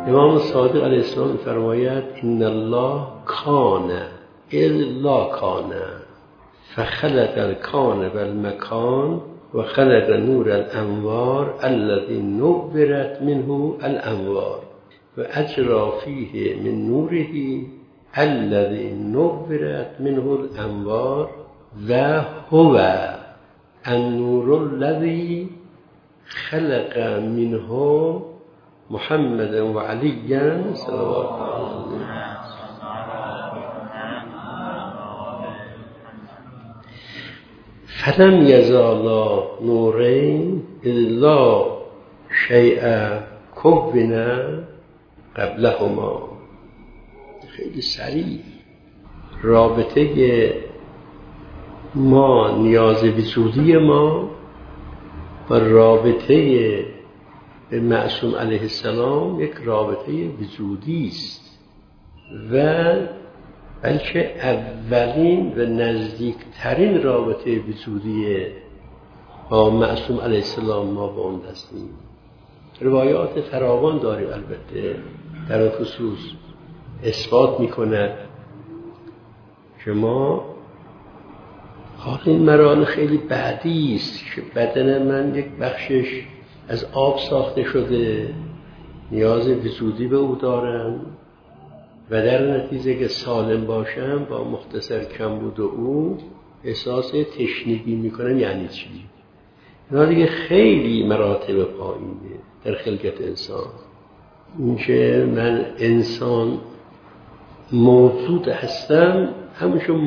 امام صادق علیه السلام فرماید ان الله کان الا کان فخلق الکان والمکان و خلق نور الانوار الذي نورت منه الانوار و اجرى فیه من نوره الذي نورت منه الانوار و هو النور الذي خلق منه محمد و علیا صلوات الله. فلم یزالا نورین الا شیء کون قبلهما. خیلی سریع رابطه ما، نیاز وجودی ما و رابطه به معصوم علیه السلام یک رابطه وجودی است و بلکه اولین و نزدیکترین رابطه وجودی با معصوم علیه السلام ما با اون دستیم. روایات فراوان داریم البته در این خصوص اثبات میکند که ما این مراحل خیلی بعدی است که بدن من یک بخشش از آب ساخته شده، نیاز وجودی به او دارم و در نتیجه که سالم باشم با مختصر کمبود او احساس تشنگی میکنم. یعنی چی؟ اینا دیگه خیلی مراتب پایینه در خلقت انسان. این که من انسان موجود هستم، همونشون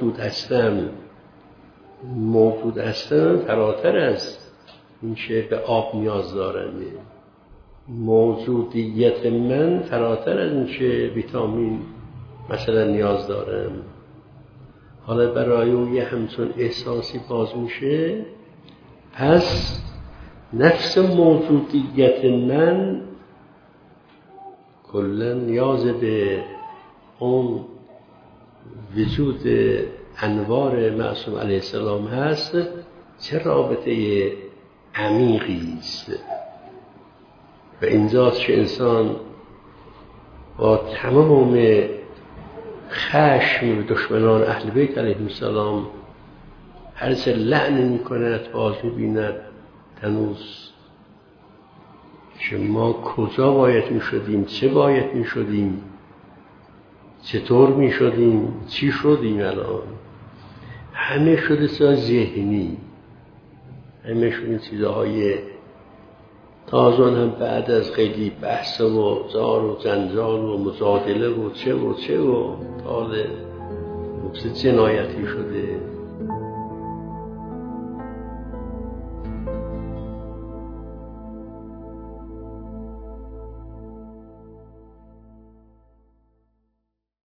موجود هستم فراتر از این که به آب نیاز دارم. موجودیت من فراتر از این که ویتامین مثلا نیاز دارم. حالا برای اون یه همچون احساسی باز میشه، پس نفس موجودیت من کلا نیاز به اون وجود انوار معصوم علیه السلام هست. چه رابطه عمیقی است. و اینجاست که انسان با تمام خشم دشمنان اهل بیت علیهم السلام هرچه لعن میکند باز میبیند تنوز که ما کجا باید میشدیم، چه باید میشدیم، چطور میشدیم، چی شدیم الان. همه شده ذهنی، همه شده چیزهای تازان هم بعد از خیلی بحث و زار و جنجال و مجادله و چه و تاله جنایتی شده.